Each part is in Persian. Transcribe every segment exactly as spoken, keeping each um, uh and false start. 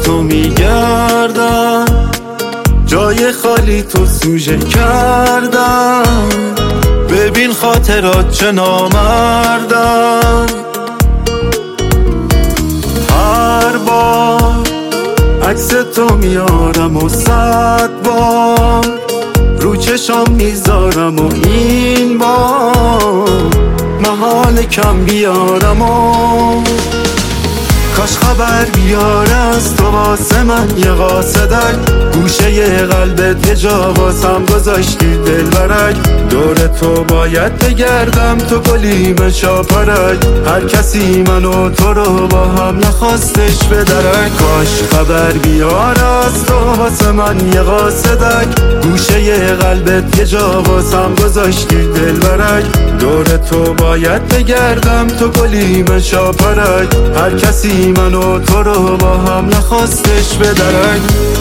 تو میگردم، جای خالی تو سوژه کردم. ببین خاطرات چه نامردم. هر بار عکس تو میارم و صد بار رو چشام میذارم و این بار محال کم بیارم و کاش خبر بیاره از تو واسه من یه قاصدک. گوشه قلبت یه جا واسم گذاشتی دلبرک. دور تو باید بگردم تو گلیم شاپرک. هر کسی من و تو رو با هم نخواستش بدرک. کاش خبر بیاره از تو واسه من یه قاصدک. گوشه قلبت یه جا واسم گذاشتی دلبرک. دور تو باید بگردم تو گلیم شاپرک. هر کسی من و تو رو با هم نخواستش بدرک.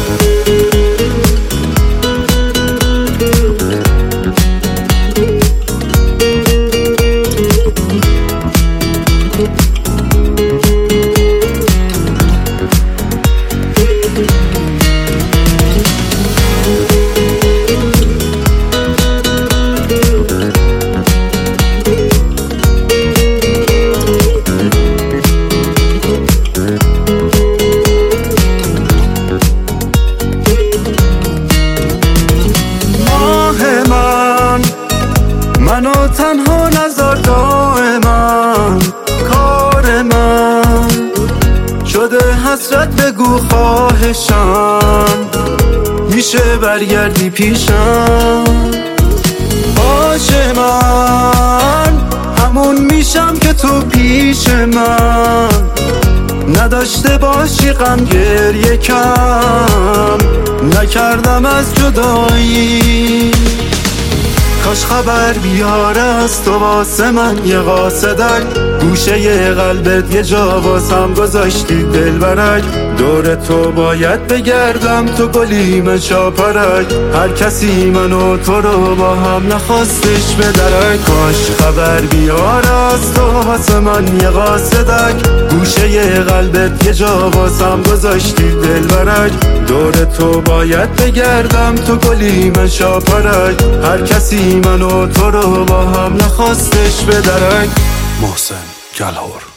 منو تنها نذار دائما. کار من شده حسرت بگو خواهشم. میشه برگردی پیشم. باشه من همون میشم که تو پیش من. نداشته باشی غم گریه کم. نکردم از جدایی. کاش خبر بیاره از تو واسه من یه قاصدک. گوشه قلبت یه جا واسم گذاشتی دلبرک. دور تو باید بگردم تو گلیم شاپرک. هر کسی من و تو رو با هم نخواستش بدرک. کاش خبر بیاره از تو واسه من یه قاصدک. گوشه قلبت یه جا واسم گذاشتی دلبرک. دور تو باید بگردم تو گلیم شاپرک. هر کسی من و تو رو با هم نخواستش بدرک. محسن گلهور.